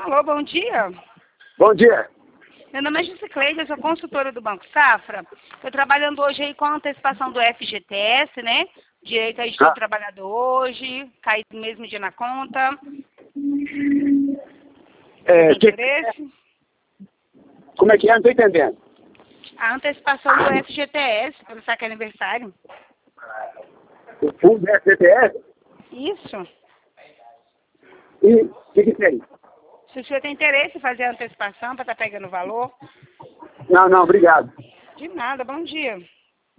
Alô, bom dia. Bom dia. Meu nome é Jusicleide, eu sou consultora do Banco Safra. Estou trabalhando hoje aí com a antecipação do FGTS, né? Direito aí de todo trabalhador hoje, cair no mesmo dia na conta. Tem interesse? Como é que é? Não estou entendendo. A antecipação do FGTS, pelo saque aniversário. O fundo do FGTS? Isso. E o que tem? Se o senhor tem interesse em fazer a antecipação para estar pegando o valor. Não, obrigado. De nada, bom dia.